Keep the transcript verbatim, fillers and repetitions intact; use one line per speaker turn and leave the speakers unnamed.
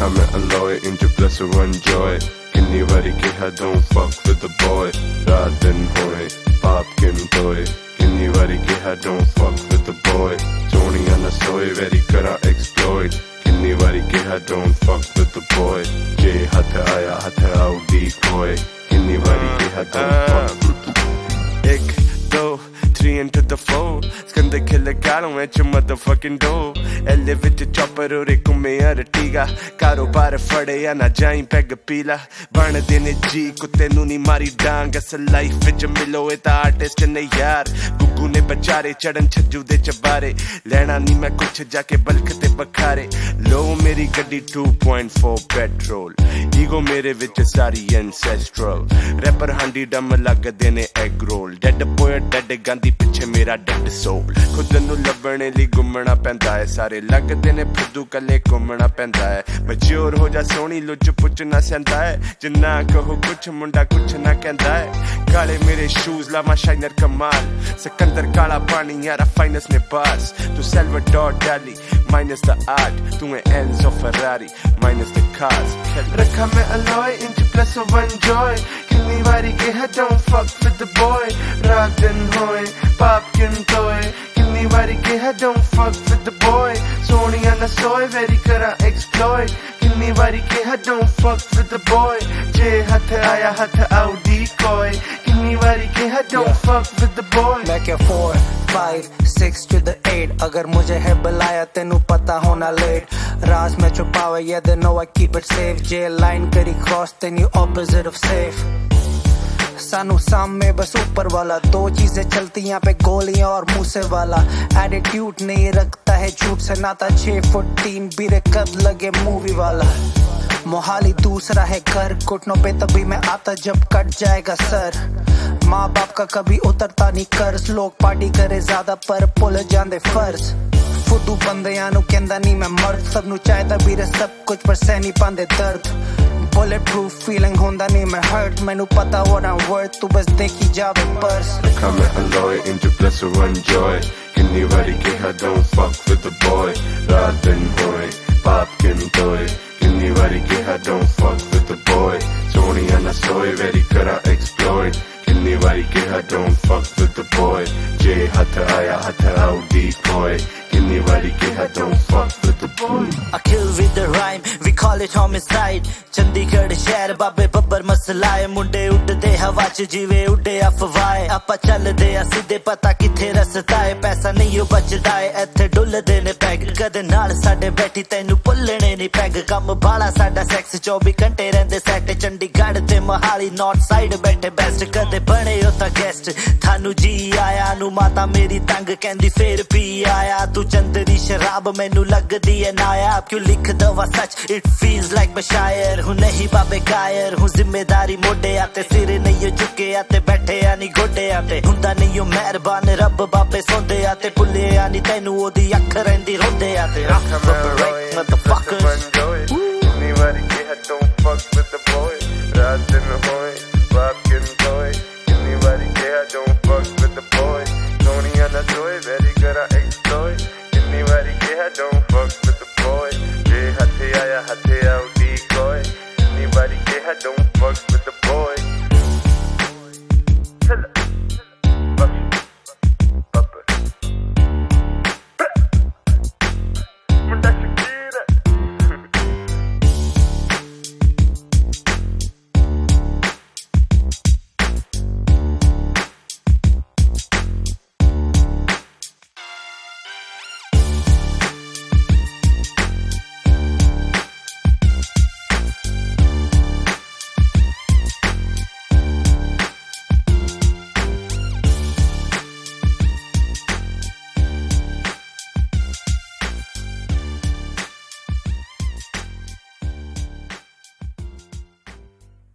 ਰੱਖਾਂ ਮੈਂ ਅਲੋਏ ਇੰਜ ਪਲੱਸ ਵਨ ਜੋਏ ਕਿੰਨੀ ਵਾਰੀ ਕਿਹਾ don't fuck with the boy ਰਾਤ ਦਿਨ ਹੋਏ ਪਾਪ ਕਿਨ ਤੋਏ ਕਿੰਨੀ ਵਾਰੀ ਕਿਹਾ don't fuck with the boy ਸੋਹਣੀਆਂ ਨਾ ਸੋਏ ਵੈਰੀ ਕਰਾਂ exploit ਕਿੰਨੀ ਵਾਰੀ ਕਿਹਾ don't fuck with the boy ਜੇ ਹੱਥ ਆਇਆ ਹੱਥ ਆਉ decoy ਕਿੰਨੀ ਵਾਰੀ ਕਿਹਾ don't fuck with the boy ਇੱਕ ਦੋ three into the four Skanda killer gallon at your motherfucking door Elle ਵਿੱਚ ਚੌਪਰ ਉਰੇ ਘੁੰਮੇ ਅਰਟੀਗਾ ਕਾਰੋਬਾਰ ਫੜਿਆ ਨਾ ਜਾਈ ਪੈਗ ਪੀਲਾ ਬਣਦੇ ਨੇ ਜੀ ਕੁੱਤੇ ਨੂੰ ਨੀ ਮਾਰੀ ਡਾਂਗ ਅਸਲ ਲਾਈਫ ਵਿੱਚ ਮਿਲੋ ਇਹ ਤਾਂ ਆਰਟਿਸਟ ਨੇ ਯਾਰ ਗੁੱਗੂ ਨੇ ਬਚਾਰੇ ਚੜਨ ਛੱਜੂ ਦੇ ਚਬਾਰੇ ਲੈਣਾ ਨੀ ਮੈਂ ਕੁਛ ਜਾ ਕੇ ਬਲਕ ਤੇ ਬਖਾਰੇ ਲੋ ਮੇਰੀ ਗੱਡੀ two point four petrol ego ਮੇਰੇ ਵਿੱਚ ਸਾਰੀ ਐਨਸੈਸਟਰਲ ਰੈਪਰ ਹਾਂਡੀ ਡਮ ਲੱਗਦੇ ਨੇ egg roll dad boy dad ਗਾਂਦੀ ਪਿੱਛੇ ਮੇਰਾ ਡੈਡ ਸੋਲ ਖੁਦ ਨੂੰ ਲੱਭਣੇ ਲਈ ਘੁੰਮਣਾ ਪੈਂਦਾ ਹੈ ਸਾਰੇ ਲੱਗਦੇ ਨੇ ਫੁੱਦੂ ਕੱਲੇ ਘੁੰਮਣਾ ਪੈਂਦਾ ਹੈ ਮੈਚਿਓਰ ਹੋ ਜਾ ਸੋਹਣੀ ਲੁੱਚ ਪੁੱਛ ਨਾ ਸੈਂਦਾ ਹੈ ਜਿੰਨਾ ਕਹੋ ਕੁਛ ਮੁੰਡਾ ਕੁਛ ਨਾ ਕਹਿੰਦਾ ਹੈ ਕਾਲੇ ਮੇਰੇ ਸ਼ੂਜ਼ ਲਾਵਾਂ ਸ਼ਾਈਨਰ ਕਮਾਲ ਸਿਕੰਦਰ ਕਾਲਾ ਪਾਣੀ ਯਾਰਾ ਫਾਈਨਸ ਨੇ ਬਾਸ ਤੂੰ Salvador Dali minus the art ਤੂੰ ਹੈ Enzo Ferrari minus the cars ਰੱਖਾਂ ਮੈਂ ਅਲੋਏ ਇੰਚ ਪਲੱਸ ਵਨ ਜੋਏ ਕਿੰਨੀ ਵਾਰੀ ਕਿਹਾ don't fuck with the boy ਰਾਤ ਦਿਨ ਹੋਏ ਪਾਪ ਕਿਨ ਤੋਏ ਕਿੰਨੀ ਵਾਰੀ ਕਿਹਾ don't fuck with the boy ਸੋਹਣੀਆਂ ਨਾ ਸੋਏ ਵੈਰੀ ਕਰਾਂ exploit ਕਿੰਨੀ ਵਾਰੀ ਕਿਹਾ don't fuck with the boy ਜੇ ਹੱਥ ਆਇਆ ਹੱਥ ਆਉ decoy ਕਿੰਨੀ ਵਾਰੀ ਕਿਹਾ don't fuck with the boy
मैं क्या four five six to the eight अगर मुझे है बुलाया तेनू पता होना late राज में छुपावे yeah they know I keep it safe jail line करी cross then you opposite of safe सानू सामने बस ऊपर वाला दो चीजें चलती यहाँ पे गोलियां और मूसे वाला एटीट्यूड नहीं रखता है झूठ से नाता छह फुट तीन बीरे कद लगे मूवी वाला मोहाली दूसरा है घर घुटनों पे तभी मैं आता जब कट जाएगा सर माँ बाप का कभी उतरता नहीं कर्ज लोग पार्टी करे ज्यादा पर भुल जांदे फर्ज फुदू बंदियां नू कहंदा नहीं मैं मर्द सब नू चाहता बीरे सब कुछ पर सह नहीं पांदे दर्द bulletproof feeling होंदा नहीं मैं hurt मैनू पता what I'm worth तू बस देखी जावे पर्स
ਰੱਖਾਂ ਮੈਂ ਅਲੋਏ ਇੰਚ ਪਲੱਸ ਵਨ ਜੋਏ ਕਿੰਨੀ ਵਾਰੀ ਕਿਹਾ don't fuck with the boy ਰਾਤ ਦਿਨ ਹੋਏ ਪਾਪ ਕਿਨ ਤੋਏ ਕਿੰਨੀ ਵਾਰੀ ਕਿਹਾ don't fuck with the boy ਸੋਹਣੀਆਂ ਨਾ ਸੋਏ ਵੈਰੀ ਕਰਾਂ exploit ਕਿੰਨੀ ਵਾਰੀ ਕਿਹਾ don't fuck with the boy ਜੇ ਹੱਥ ਆਇਆ ਹੱਥ ਆਉ decoy ਕਿੰਨੀ ਵਾਰੀ ਕਿਹਾ don't fuck with the boy
I kill with the rhyme we call it homicide Chandigarh ਸ਼ਹਿਰ ਬਾਬੇ ਬੱਬਰ ਮਸਲਾ ਏ ਮੁੰਡੇ ਉੱਡਦੇ ਹਵਾ ਚ ਜਿਵੇਂ ਉੱਡੇ ਅਫਵਾਹ ਆਪਾਂ ਚੱਲਦੇ ਆ ਸਿੱਧੇ ਪਤਾ ਕਿੱਥੇ ਰਸਤਾ ਏ ਪੈਸਾ ਨਹੀਂ ਉਹ ਬਚਦਾ ਏ ਇੱਥੇ ਡੁੱਲਦੇ ਨੇ ਪੈਗ ਕਦੇ ਨਾਲ ਸਾਡੇ ਬੈਠੀ ਤੈਨੂੰ ਭੁੱਲਣੇ ਨਹੀਂ ਪੈਗ ਕੰਮ ਬਾਲਾ ਸਾਡਾ ਸੈਕਸ ਚੌਵੀ ਘੰਟੇ ਰਹਿੰਦੇ ਸੈਟ ਚੰਡੀਗੜ੍ਹ ਤੇ ਮੋਹਾਲੀ ਨਾਰਥ ਸਾਈਡ ਬੈਠੇ ਬੈਸਟ ਕਦੇ ਬਣੇ ਹੋ ਤਾਂ ਗੈਸਟ ਤੁਹਾਨੂੰ ਜੀ ਆਇਆ ਨੂੰ ਮਾਤਾ ਮੇਰੀ ਤੰਗ ਕਹਿੰਦੀ ਫੇਰ ਪੀ ਆਇਆ ਤੂੰ ਚੰਦਰੀ ਸ਼ਰਾਬ ਮੈਨੂੰ ਲੱਗਦੀ ਏ ਨਾਇਆਬ ਕਿਉਂ ਲਿਖ ਦਵਾ ਸੱਚ ਇਟ ਫੀਲਸ ਲਾਈਕ ਬਸ਼ਾਇਰ ਹੁਣ ਨਹੀਂ ਬਾਬੇ ਕਾਇਰ ਹੁਣ ਜ਼ਿੰਮੇਦਾਰੀ ਮੋਢਿਆਂ ਤੇ ਸਿਰ ਨਹੀਂ ਝੁਕਿਆ ਤੇ ਬੈਠਿਆ ਨਹੀਂ ਗੋਡਿਆਂ ਤੇ ਹੁੰਦਾ ਨਹੀਂ ਉਹ ਮਿਹਰਬਾਨ ਰੱਬ ਬਾਬੇ ਸੌਂਦੇ ਆ ਤੇ ਭੁੱਲਿਆ ਨਹੀਂ ਤੈਨੂੰ ਉਹਦੀ ਅੱਖ ਰਹਿੰਦੀ ਰੋਂਦੇ ਆ ਤੇ ਮਦਰਫੱਕਰਸ